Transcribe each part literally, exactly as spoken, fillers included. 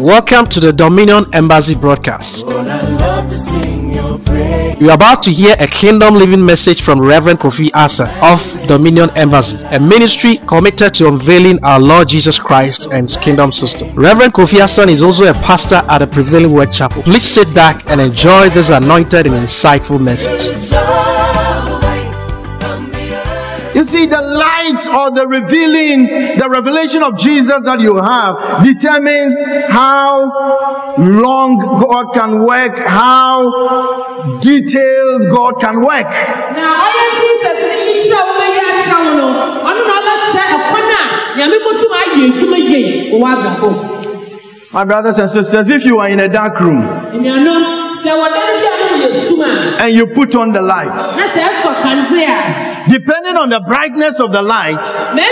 Welcome to the Dominion Embassy broadcast. You are about to hear a kingdom living message from Reverend Kofi Asa of Dominion Embassy, a ministry committed to unveiling our Lord Jesus Christ and His kingdom system. Reverend Kofi Asa is also a pastor at the Prevailing Word Chapel. Please sit back and enjoy this anointed and insightful message. You see, the light or the revealing, the revelation of Jesus that you have determines how long God can work, how detailed God can work. My brothers and sisters, if you are in a dark room and you put on the light, depending on the brightness of the light,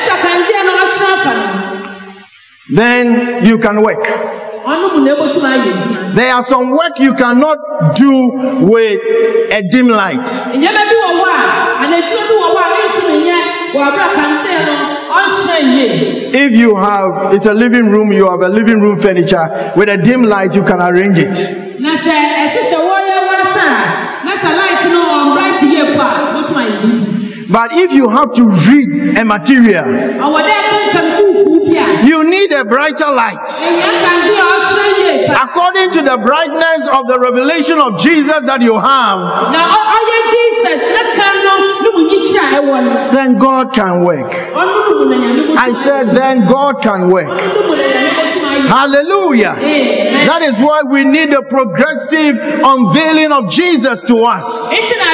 then you can work. There are some work you cannot do with a dim light. If you have, it's a living room, you have a living room furniture, with a dim light you can arrange it. But if you have to read a material, you need a brighter light. According to the brightness of the revelation of Jesus that you have, then God can work. I said, then God can work. Hallelujah. That is why we need the progressive unveiling of Jesus to us.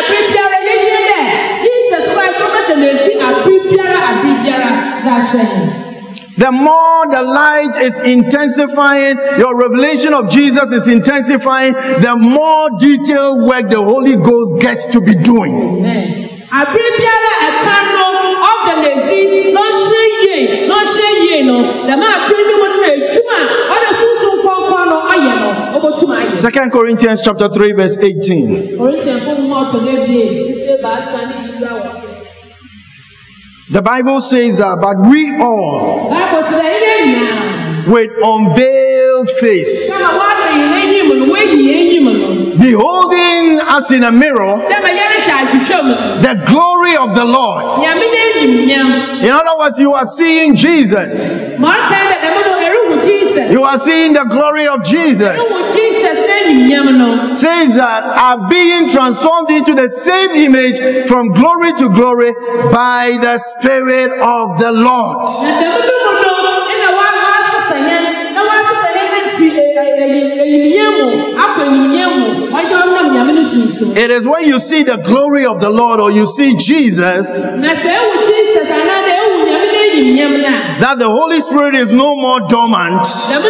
The more the light is intensifying, your revelation of Jesus is intensifying, the more detailed work the Holy Ghost gets to be doing. Second Corinthians chapter three verse eighteen. The Bible says that, but we all, with unveiled face, beholding as in a mirror the glory of the Lord. In other words, you are seeing Jesus. You are seeing the glory of Jesus. Says that are being transformed into the same image from glory to glory by the Spirit of the Lord. It is when you see the glory of the Lord or you see Jesus that the Holy Spirit is no more dormant,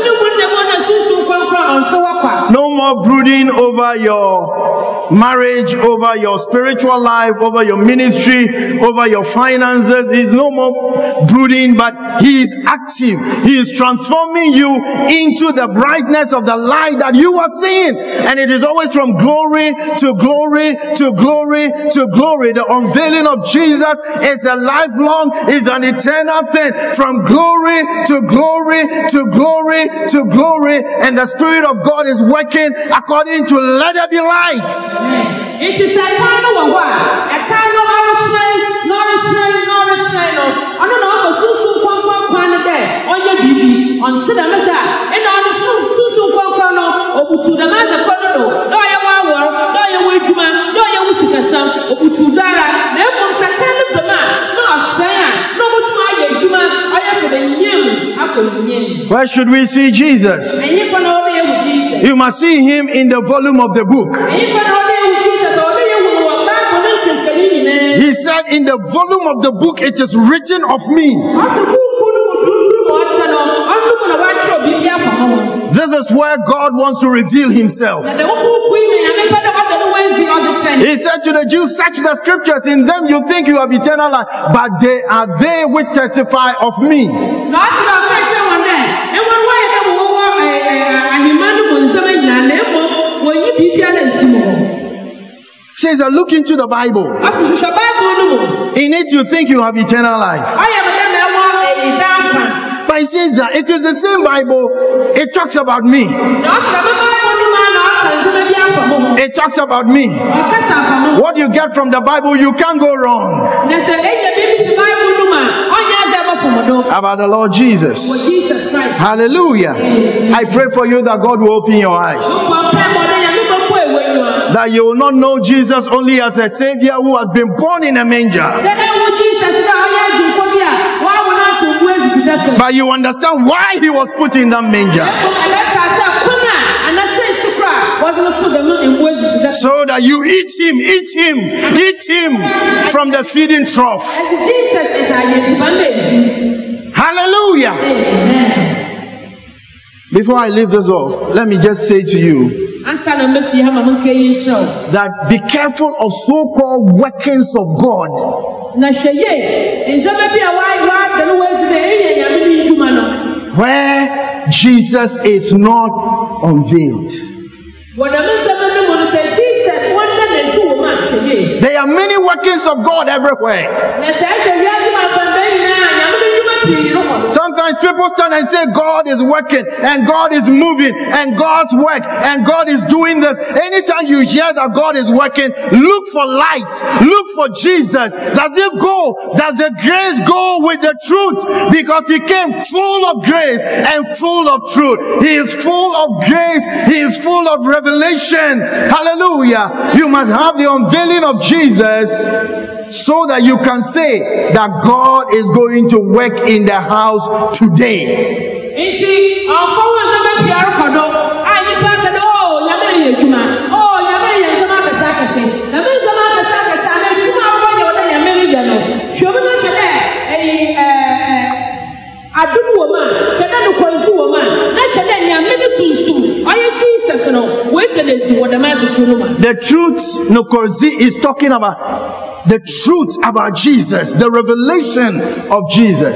no more brooding over your marriage, over your spiritual life, over your ministry, over your finances. He's no more brooding, but he is active. He is transforming you into the brightness of the light that you are seeing. And it is always from glory to glory to glory to glory. The unveiling of Jesus is a lifelong, is an eternal thing. From glory to glory to glory to glory. And the Spirit of God is working according to let there be lights. It is a kind of one, a kind of shine, not a shine, not a shine. I don't know, so soon come one day on your baby on Sidamasa, and on the soon too soon come or to the master corner. No, you are war, no, you wait to man, no, you will see a son, or to Zara, never was a kind of the man, no, shine, no, what's my human, I have the name. Where should we see Jesus? You must see him in the volume of the book. He said, in the volume of the book it is written of me. This is where God wants to reveal himself. He said to the Jews, search the scriptures, in them you think you have eternal life, but they are they which testify of me. Says, look into the Bible. In it you think you have eternal life. But I say that it is the same Bible. It talks about me. It talks about me. What you get from the Bible, you can't go wrong. About the Lord Jesus. Hallelujah. I pray for you that God will open your eyes. That you will not know Jesus only as a Savior who has been born in a manger. But you understand why he was put in that manger. So that you eat him, eat him, eat him from the feeding trough. Hallelujah. Before I leave this off, let me just say to you that be careful of so-called workings of God. Where Jesus is not unveiled. There are many workings of God everywhere. Sometimes people stand and say God is working and God is moving and God's work and God is doing this. Anytime you hear that God is working, look for light, look for Jesus. Does it go? Does the grace go with the truth? Because he came full of grace and full of truth. He is full of grace. He is full of revelation. Hallelujah. You must have the unveiling of Jesus so that you can say that God is going to work in the house today. The truth Nokorzi is talking about the truth about Jesus, the revelation of Jesus.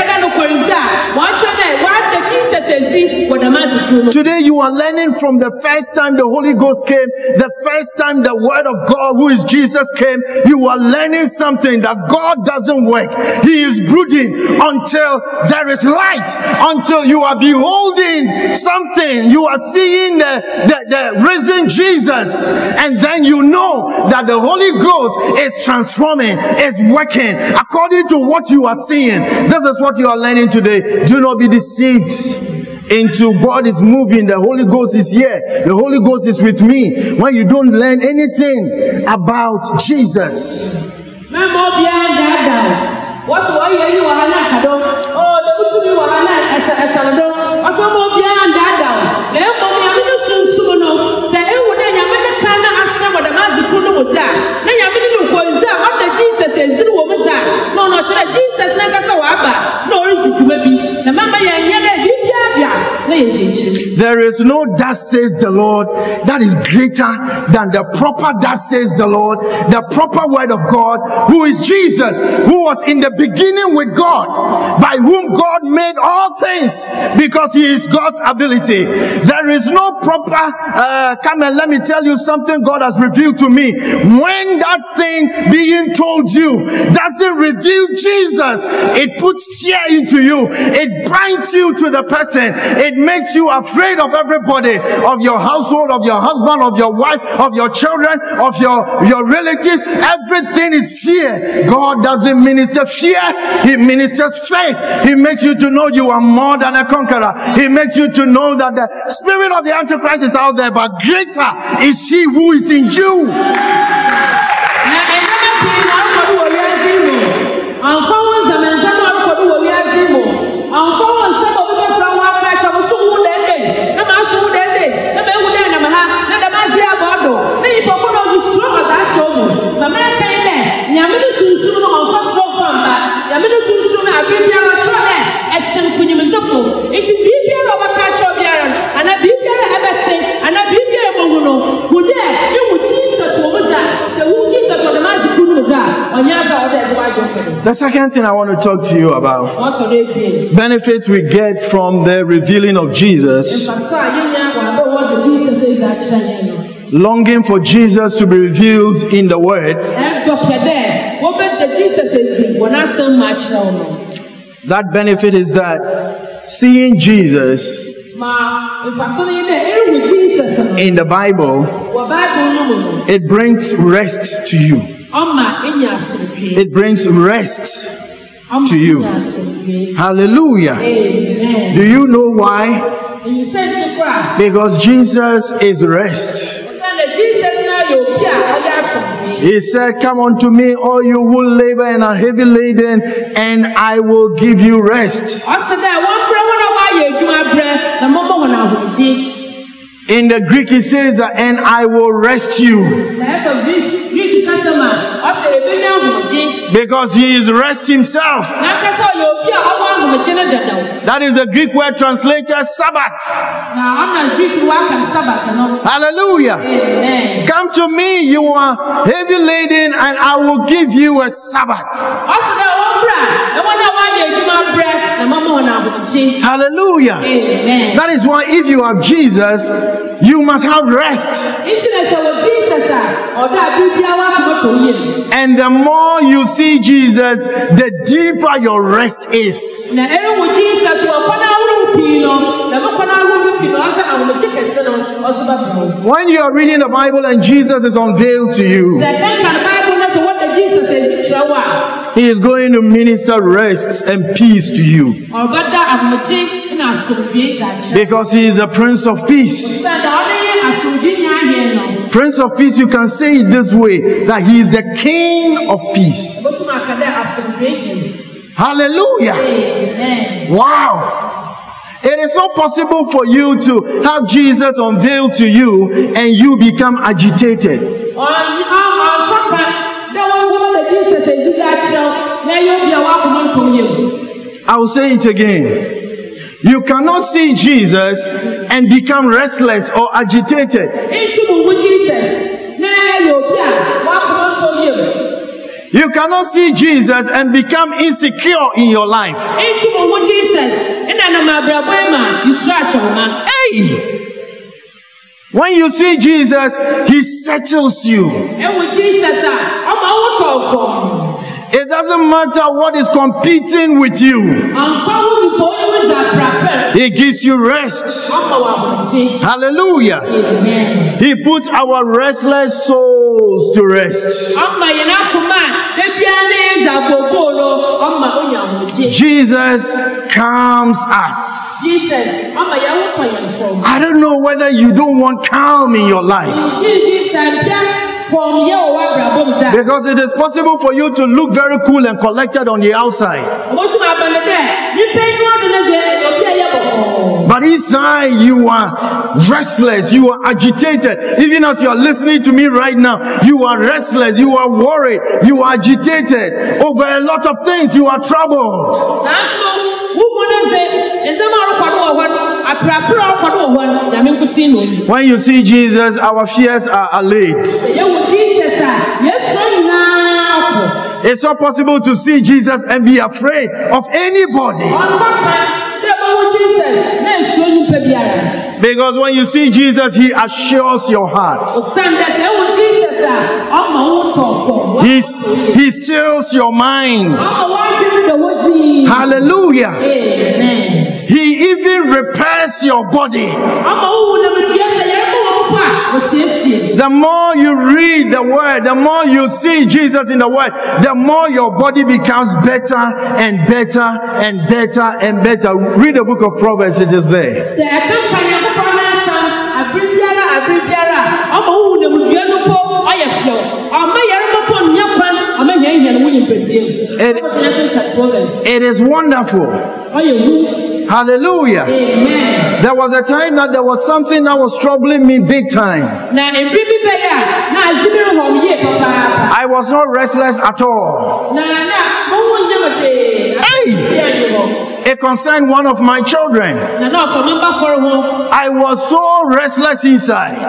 Today you are learning from the first time the Holy Ghost came, the first time the Word of God, who is Jesus, came. You are learning something that God doesn't work. He is brooding until there is light, until you are beholding something. You are seeing the, the, the risen Jesus, and then you know that the Holy Ghost is transforming, is working according to what you are seeing. This is what you are learning today. Do not be deceived into God is moving. The Holy Ghost is here. The Holy Ghost is with me. When you don't learn anything about Jesus. There is no "thus says the Lord" that is greater than the proper "thus says the Lord," the proper word of God, who is Jesus, who was in the beginning with God, by whom God made all things, because he is God's ability. There is no proper uh, come and let me tell you something God has revealed to me. When that thing being told you doesn't reveal Jesus, it puts fear into you, it binds you to the person, it makes you afraid of everybody, of your household, of your husband, of your wife, of your children, of your, your relatives. Everything is fear. God doesn't minister fear. He ministers faith. He makes you to know you are more than a conqueror. He makes you to know that the spirit of the Antichrist is out there, but greater is he who is in you. The second thing I want to talk to you about, benefits we get from the revealing of Jesus. Longing for Jesus to be revealed in the Word. That benefit is that seeing Jesus in the Bible, it brings rest to you. It brings rest to you. Hallelujah. Amen. Do you know why? Because Jesus is rest. He said, come unto me, all you who labor and are heavy laden, and I will give you rest. In the Greek, he says, and I will rest you. Because he is rest himself. That is the Greek word translated Sabbath. Hallelujah. Amen. Come to me, you are heavy laden, and I will give you a Sabbath. Hallelujah. Amen. That is why if you have Jesus, you must have rest. And the more you see Jesus, the deeper your rest is. When you are reading the Bible and Jesus is unveiled to you, he is going to minister rest and peace to you. Because he is the Prince of Peace. Prince of Peace, you can say it this way, that he is the King of Peace. Hallelujah. Amen. Wow. It is not possible for you to have Jesus unveiled to you and you become agitated. I will say it again. You cannot see Jesus and become restless or agitated. You cannot see Jesus and become insecure in your life. Hey! When you see Jesus, he settles you. It doesn't matter what is competing with you. He gives you rest. Hallelujah. Amen. He puts our restless souls to rest. Jesus calms us. I don't know whether you don't want calm in your life. Because it is possible for you to look very cool and collected on the outside, but inside you are restless, you are agitated. Even as you are listening to me right now, you are restless, you are worried, you are agitated over a lot of things, you are troubled. When you see Jesus, our fears are allayed. It's not possible to see Jesus and be afraid of anybody. Because when you see Jesus, he assures your heart. He, he stills your mind. Hallelujah. Amen. He even repairs your body. The more you read the word, the more you see Jesus in the word, the more your body becomes better and better and better and better. Read the book of Proverbs, it is there. It, it is wonderful. Hallelujah. Amen. There was a time that there was something that was troubling me big time. I was not restless at all. Hey! It concerned one of my children. I was so restless inside.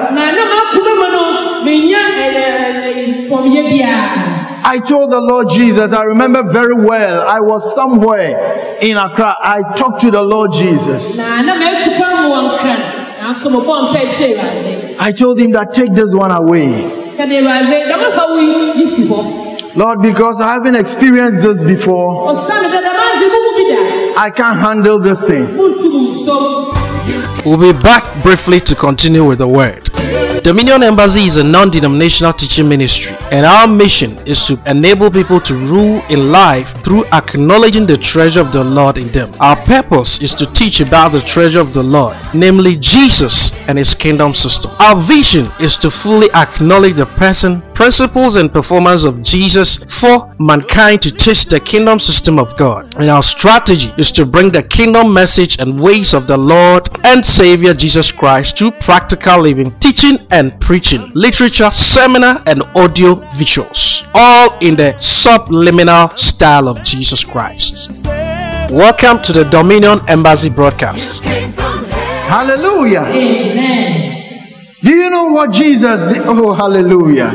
I told the Lord Jesus, I remember very well, I was somewhere in Accra. I talked to the Lord Jesus. I told him that take this one away. Lord, because I haven't experienced this before, I can't handle this thing. We'll be back briefly to continue with the word. Dominion Embassy is a non-denominational teaching ministry, and our mission is to enable people to rule in life through acknowledging the treasure of the Lord in them. Our purpose is to teach about the treasure of the Lord, namely Jesus and His kingdom system. Our vision is to fully acknowledge the person, principles, and performance of Jesus for mankind to taste the kingdom system of God. And our strategy is to bring the kingdom message and ways of the Lord and Savior Jesus Christ to practical living, teaching and preaching, literature, seminar, and audio visuals, all in the subliminal style of Jesus Christ. Welcome to the Dominion Embassy broadcast. Hallelujah. Amen. Do you know what Jesus did? Oh, hallelujah.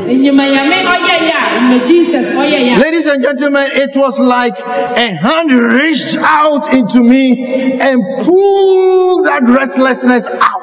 Ladies and gentlemen, it was like a hand reached out into me and pulled that restlessness out.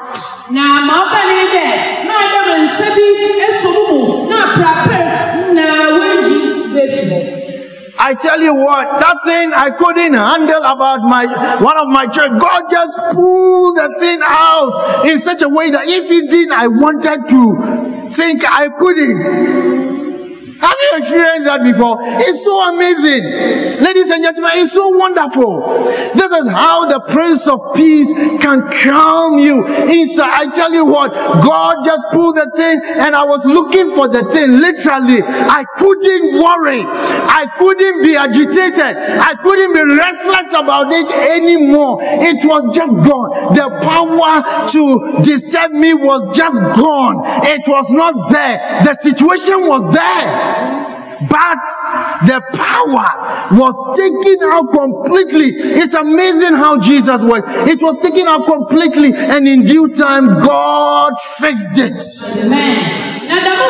I tell you what, that thing I couldn't handle about my one of my church, God just pulled the thing out in such a way that if He didn't, I wanted to think I couldn't. Have you experienced that before? It's so amazing. Ladies and gentlemen, it's so wonderful. This is how the Prince of Peace can calm you inside. I tell you what, God just pulled the thing and I was looking for the thing. Literally, I couldn't worry. I couldn't be agitated. I couldn't be restless about it anymore. It was just gone. The power to disturb me was just gone. It was not there. The situation was there. But the power was taken out completely. It's amazing how Jesus was. It was taken out completely, and in due time, God fixed it. Amen.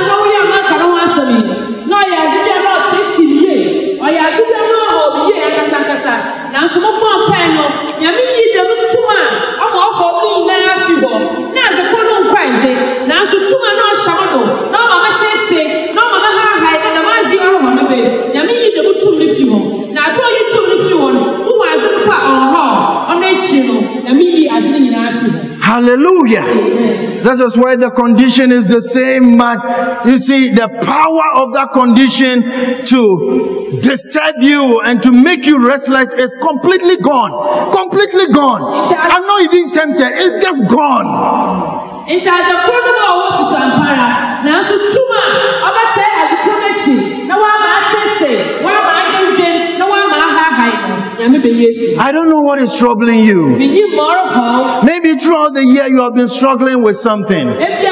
Hallelujah. Amen. This is why the condition is the same, but you see, the power of that condition to disturb you and to make you restless is completely gone. Completely gone. I'm not even tempted. It's just gone. I don't know what is troubling you. Maybe throughout the year you have been struggling with something.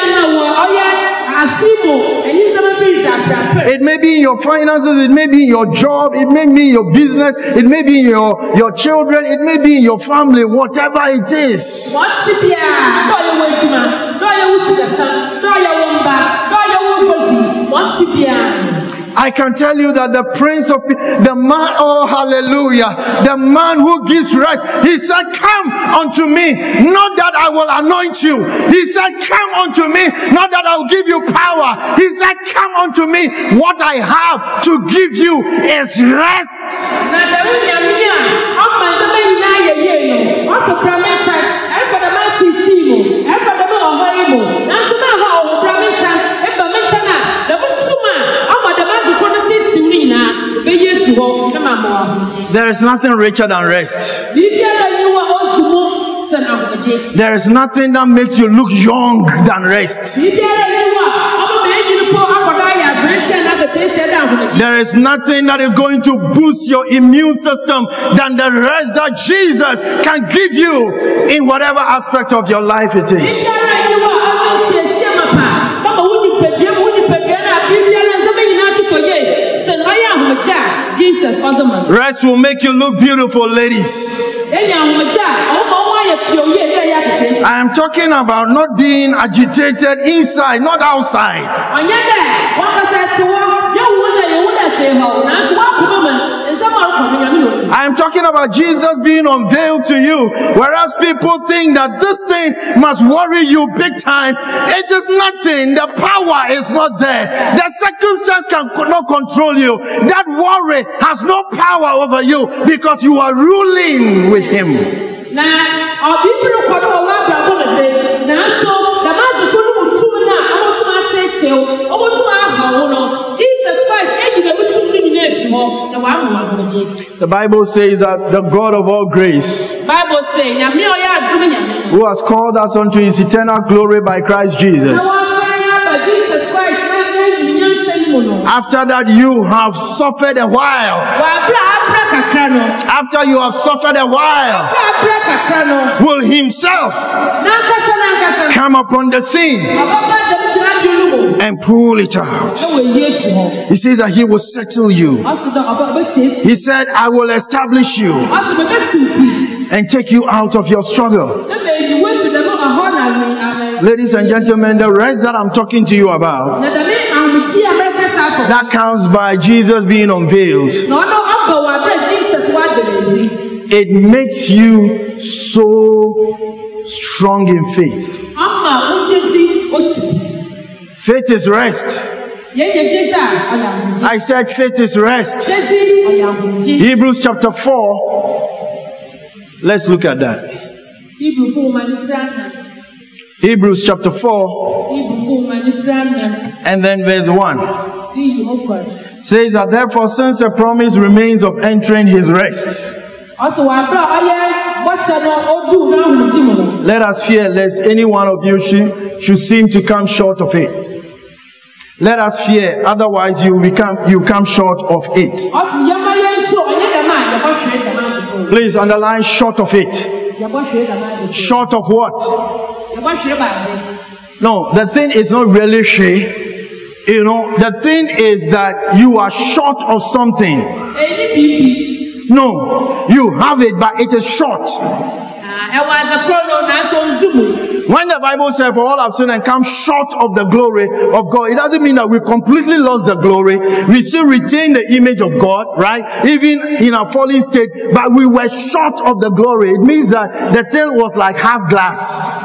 It may be in your finances, it may be in your job, it may be in your business, it may be in your, your children, it may be in your family, whatever it is. I can tell you that the Prince of the man, oh hallelujah, the man who gives rest, he said, come unto me, not that I will anoint you. He said, come unto me, not that I will give you power. He said, come unto me, what I have to give you is rest. There is nothing richer than rest. There is nothing that makes you look young than rest. There is nothing that is going to boost your immune system than the rest that Jesus can give you in whatever aspect of your life it is. Rest will make you look beautiful, ladies. I am talking about not being agitated inside, not outside. I am talking about Jesus being unveiled to you. Whereas people think that this thing must worry you big time. It is nothing. The power is not there. The circumstance cannot control you. That worry has no power over you because you are ruling with him. The Bible says that the God of all grace, who has called us unto his eternal glory by Christ Jesus, after that you have suffered a while, after you have suffered a while, will himself come upon the scene and pull it out. He says that he will settle you. He said, I will establish you and take you out of your struggle. Ladies and gentlemen, the rest that I'm talking to you about, that counts by Jesus being unveiled. It makes you so strong in faith. Faith is rest. I said faith is rest. Hebrews chapter four. Let's look at that. Hebrews chapter four and then verse one says that therefore, since a promise remains of entering his rest, let us fear lest any one of you should, should seem to come short of it. Let us fear, otherwise you become you come short of it. Please underline short of it. Short of what? No, the thing is not really shame. You know, the thing is that you are short of something. No, you have it, but it is short. When the Bible says, for all have sinned and come short of the glory of God, it doesn't mean that we completely lost the glory. We still retain the image of God, right? Even in a fallen state, but we were short of the glory. It means that the thing was like half glass.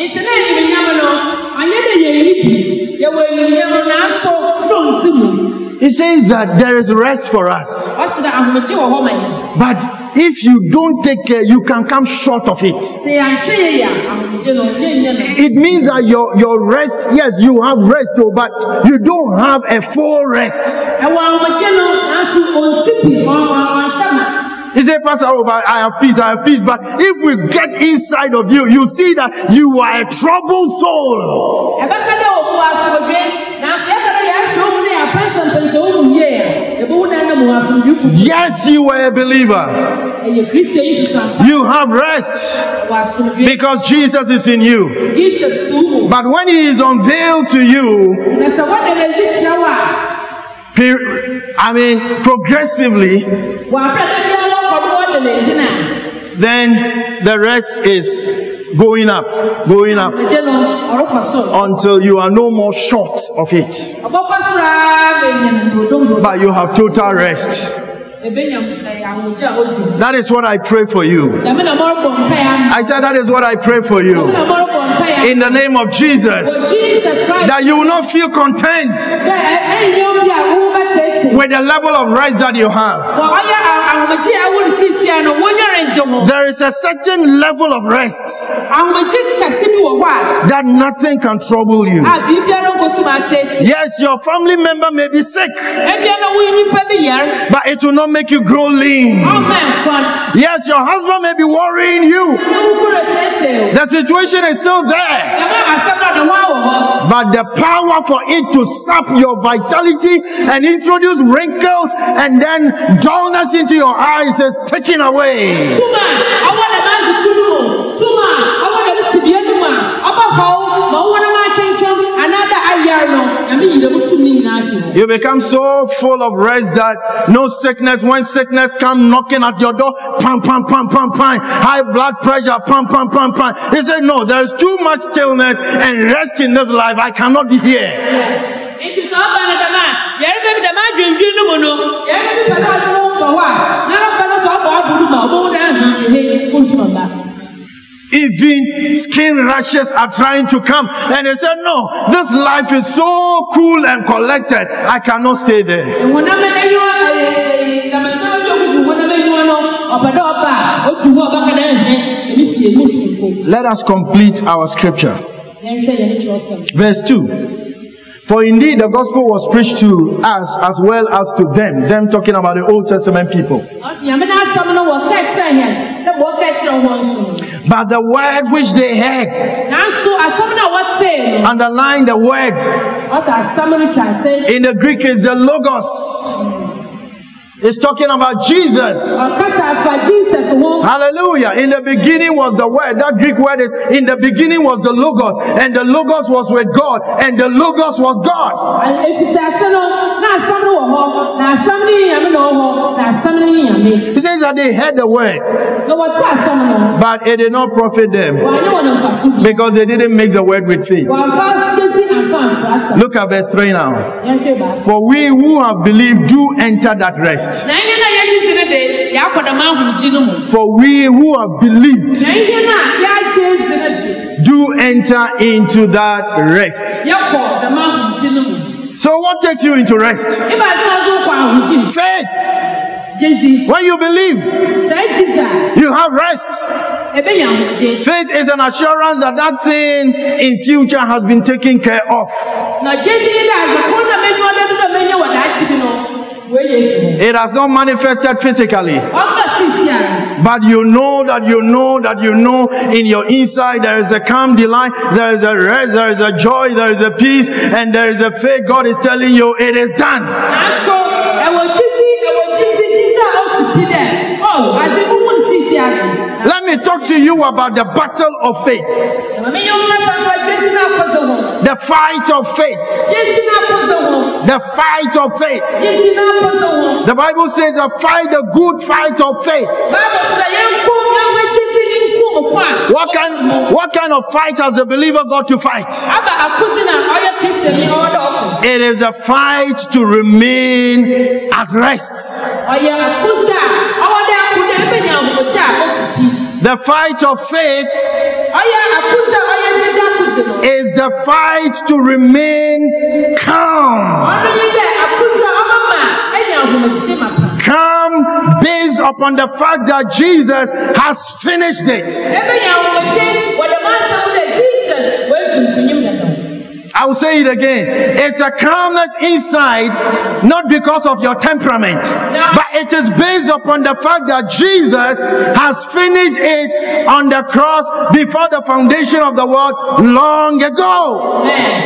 It says that there is rest for us. But if you don't take care, you can come short of it. It means that your, your rest, yes, you have rest, though, but you don't have a full rest. He said, Pastor, oh, but I have peace, I have peace. But if we get inside of you, you see that you are a troubled soul. Yes, you are a believer. You have rest because Jesus is in you. But when he is unveiled to you, I mean, progressively, then the rest is going up, going up until you are no more short of it. But you have total rest. That is what I pray for you. I said that is what I pray for you. In the name of Jesus. That you will not feel content with the level of rest that you have. There is a certain level of rest that nothing can trouble you. Yes, your family member may be sick, but it will not make you grow lean. Yes, your husband may be worrying you. The situation is still there, but the power for it to sap your vitality and introduce wrinkles and then dullness into your eyes is taken away. You become so full of rest that no sickness, when sickness come knocking at your door, pam, pam, pam, pam, pam, high blood pressure, pam, pam, pam, pam. He said, no, there is too much stillness and rest in this life. I cannot be here. Even skin rashes are trying to come, and they said, no, this life is so cool and collected, I cannot stay there. Let us complete our scripture. Verse two. For indeed the gospel was preached to us as well as to them. Them talking about the Old Testament people. But the word which they heard, underline the word. In the Greek is the logos. It's talking about Jesus. Hallelujah. In the beginning was the word. That Greek word is, in the beginning was the logos. And the logos was with God. And the logos was God. He says that they heard the word, but it did not profit them, because they didn't mix the word with faith. Look at verse three now. For we who have believed do enter that rest. For we who have believed do enter into that rest. So what takes you into rest? Faith. When you believe, you have rest. Faith is an assurance that that thing in future has been taken care of. It has not manifested physically, but you know that you know that you know in your inside there is a calm delight, there is a rest, there is a joy, there is a peace, and there is a faith. God is telling you it is done. Let me talk to you about the battle of faith. The fight of faith. The fight of faith. The Bible says, "A fight, a good fight of faith." What kind, what kind of fight has the believer got to fight? It is a fight to remain at rest. The fight of faith is the fight to remain calm. Calm based upon the fact that Jesus has finished it. I will say it again. It's a calmness inside, not because of your temperament, but it is based upon the fact that Jesus has finished it on the cross before the foundation of the world long ago.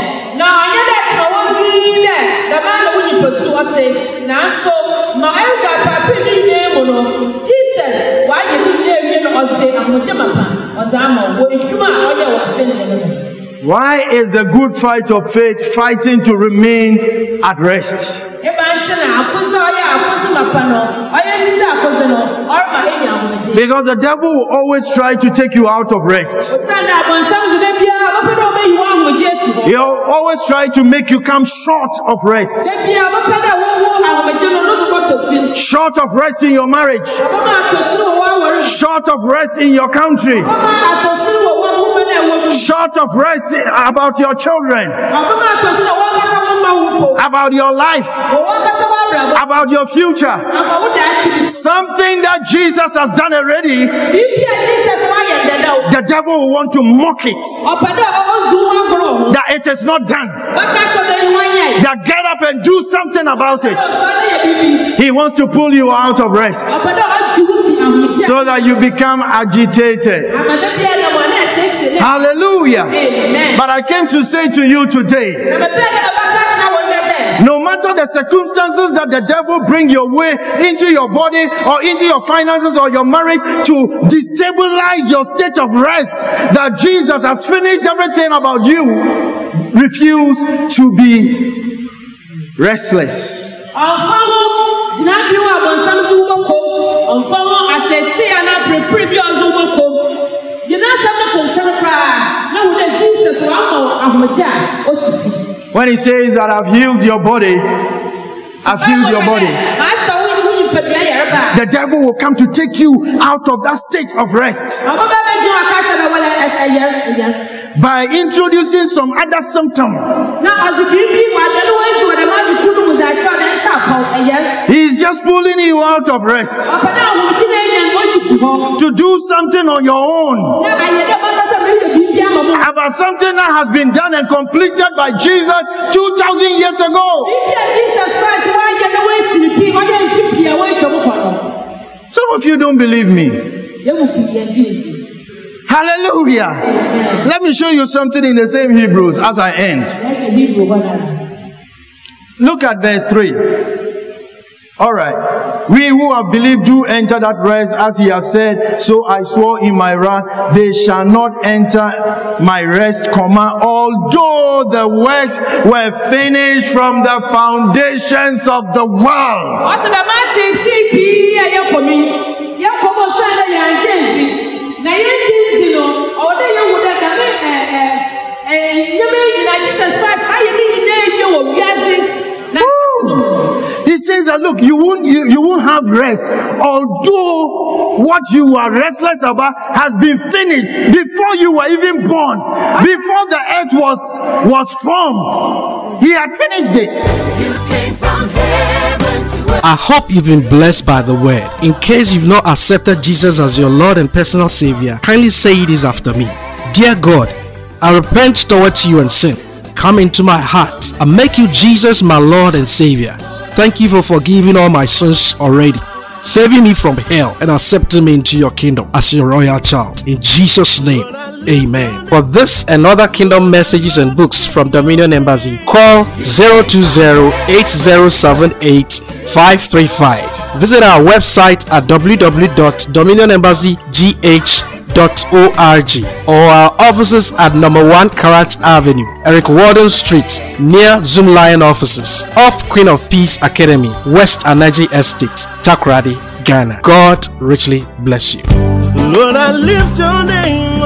Why is the good fight of faith fighting to remain at rest? Because the devil will always try to take you out of rest. He'll always try to make you come short of rest. Short of rest in your marriage. Short of rest in your country. Short of rest about your children, about your life, about your future. Something that Jesus has done already, the devil will want to mock it, that it is not done, that get up and do something about it. He wants to pull you out of rest so that you become agitated. Hallelujah. Amen. But I came to say to you today, no matter the circumstances that the devil bring your way, into your body or into your finances or your marriage, to destabilize your state of rest, that Jesus has finished everything about you, refuse to be restless. When he says that I've healed your body, I've healed your body. the devil will come to take you out of that state of rest by introducing some other symptom. He is just pulling you out of rest to do something on your own about something that has been done and completed by Jesus two thousand years ago. Some of you don't believe me. Hallelujah. Let me show you something in the same Hebrews as I end. Look at verse three. All right. We who have believed do enter that rest, as he has said, so I swore in my wrath, they shall not enter my rest, comma, although the works were finished from the foundations of the world. He says that look, you won't you, you won't have rest, although what you are restless about has been finished before you were even born, before the earth was was formed. He had finished it. You came from heaven to earth. I hope you've been blessed by the word. In case you've not accepted Jesus as your Lord and personal Savior, kindly say this after me. Dear God, I repent towards you and sin. Come into my heart and make you Jesus my Lord and Savior. Thank you for forgiving all my sins already, saving me from hell and accepting me into your kingdom as your royal child. In Jesus' name, amen. For this and other kingdom messages and books from Dominion Embassy, call zero two zero, eight zero seven eight, five three five. Visit our website at w w w dot dominion embassy g h dot org or our offices at number one Karat Avenue, Eric Warden Street, near Zoom Lion offices, off Queen of Peace Academy, West Anaji Estate, Takoradi, Ghana. God richly bless you. Lord, I lift your name.